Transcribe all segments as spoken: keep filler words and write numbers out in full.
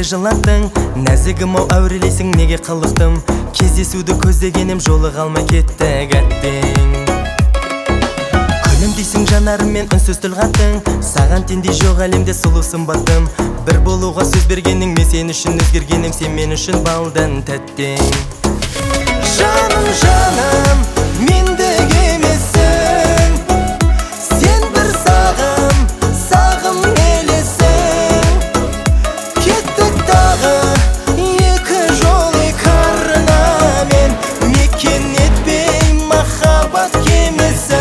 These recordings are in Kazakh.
жылаттың, нәзігім ау әурелейсің неге қылықтым. Кездесуді көздегенем жолы қалмай кетті әттең. Күнім дейсің жанарыммен үнсіз тіл қаттың, саған теңдей жоқ әлемде сұлу сымбаттым. Бір болуға сөз бергенің, мен сен үшін өзгергенім, сен мен үшін балдан тәттең. Жаным, жаным, мендік емессің, сен бір сағым, сағым елесің. Кеттік тағы екі жол екі арнамен, мекен етпей махаббат кемесін.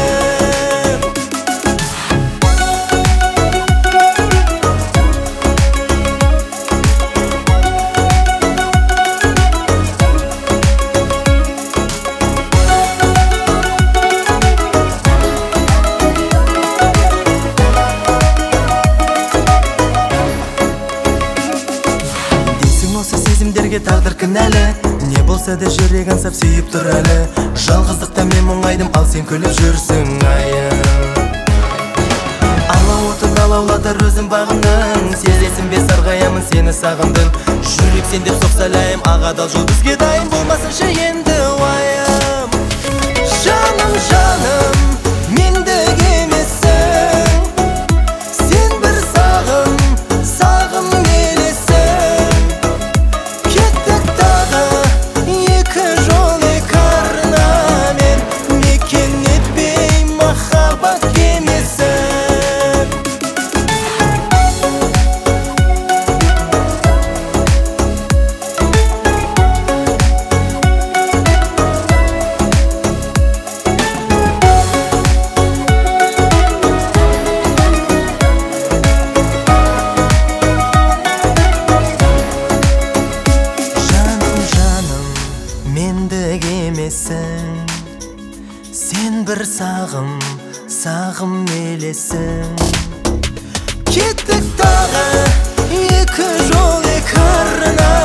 Осы сезімдерге тағдыр кінәлі, не болса да жүрек аңсап сүйіп тұр әлі. Жалғыздықта мен мұңайдым, ал сен күліп жүрсің айым. Алауытын алаулатыр өзім бағымның, сезесің бе сарғаямын сені сағындым. Жүрек сен деп соқса ләйім, ағадал жол бізге дайын, болмасынша енді уайым. Жаным, жаным, мендік емессің, сен бір сағым, сағым елесің. Кеттік тағы екі жол екі арнамен, мекен етпей махаббат кемесін. Мендік емессің, сен бір сағым, сағым елесің. Кеттік тағы екі жол екі арна.